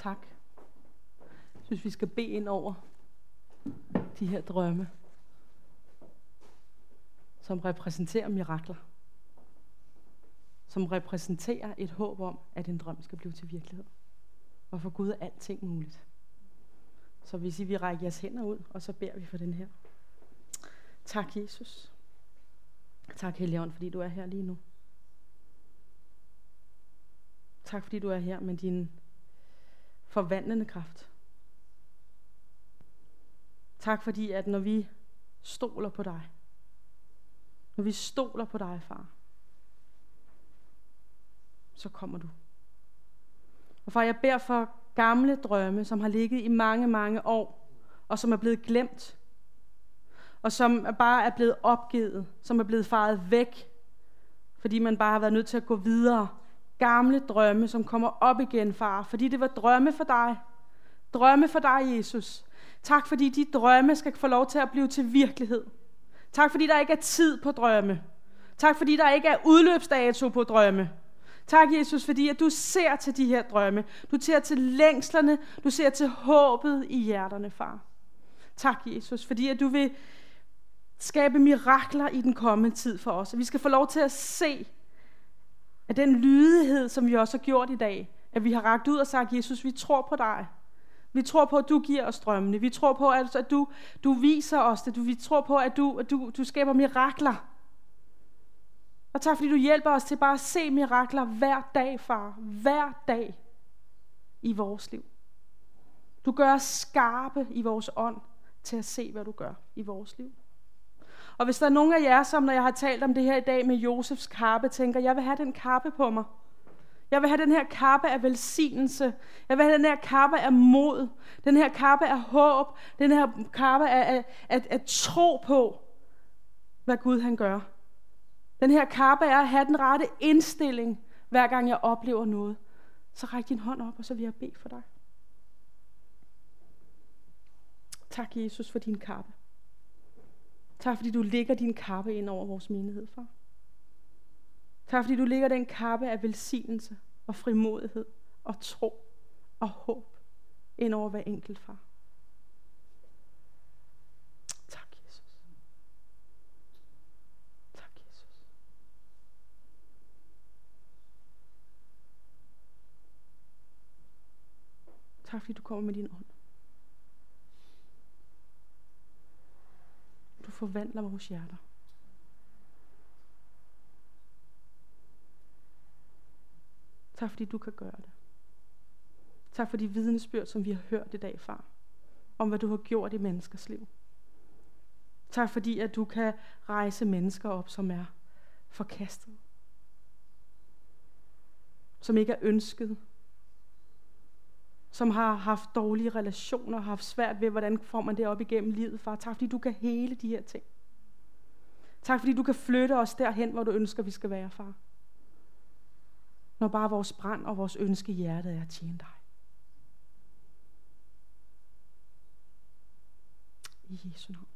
tak. Jeg synes, vi skal bede ind over de her drømme, som repræsenterer mirakler. Som repræsenterer et håb om, at en drøm skal blive til virkelighed. Og for Gud er alting muligt. Så hvis I vil række jeres hænder ud, og så beder vi for den her. Tak, Jesus. Tak, Helligånd, fordi du er her lige nu. Tak, fordi du er her med din forvandlende kraft. Tak, fordi at når vi stoler på dig, far, så kommer du. Og far, jeg beder for gamle drømme, som har ligget i mange, mange år, og som er blevet glemt, og som bare er blevet opgivet, som er blevet faret væk, fordi man bare har været nødt til at gå videre. Gamle drømme, som kommer op igen, far, fordi det var drømme for dig. Drømme for dig, Jesus. Tak, fordi de drømme skal få lov til at blive til virkelighed. Tak, fordi der ikke er tid på drømme. Tak, fordi der ikke er udløbsdato på drømme. Tak, Jesus, fordi at du ser til de her drømme. Du ser til længslerne. Du ser til håbet i hjerterne, far. Tak, Jesus, fordi at du vil skabe mirakler i den kommende tid for os. Og vi skal få lov til at se, at den lydighed, som vi også har gjort i dag, at vi har rakt ud og sagt, Jesus, vi tror på dig. Vi tror på, at du giver os drømmene. Vi tror på, at du viser os det. Vi tror på, at du skaber mirakler. Og tak, fordi du hjælper os til bare at se mirakler hver dag, far. Hver dag i vores liv. Du gør os skarpe i vores ånd til at se, hvad du gør i vores liv. Og hvis der er nogen af jer, som når jeg har talt om det her i dag med Josefs kappe, tænker, jeg vil have den kappe på mig. Jeg vil have den her kappe af velsignelse. Jeg vil have den her kappe af mod. Den her kappe af håb. Den her kappe af tro på, hvad Gud han gør. Den her kappe er at have den rette indstilling, hver gang jeg oplever noget. Så ræk din hånd op, og så vil jeg bede for dig. Tak, Jesus, for din kappe. Tak, fordi du lægger din kappe ind over vores menighed, far. Tak, fordi du lægger den kappe af velsignelse og frimodighed og tro og håb ind over hver enkelt, far. Tak, Jesus. Tak, Jesus. Tak, fordi du kommer med din ånd. Du forvandler vores hjerter. Tak, fordi du kan gøre det. Tak for de vidnesbyrd, som vi har hørt i dag, far. Om hvad du har gjort i menneskers liv. Tak fordi, at du kan rejse mennesker op, som er forkastet. Som ikke er ønsket. Som har haft dårlige relationer, har haft svært ved, hvordan får man det op igennem livet, far. Tak fordi du kan hele de her ting. Tak fordi du kan flytte os derhen, hvor du ønsker, vi skal være, far. Når bare vores brand og vores ønske i hjertet er at tjene dig. I Jesu navn.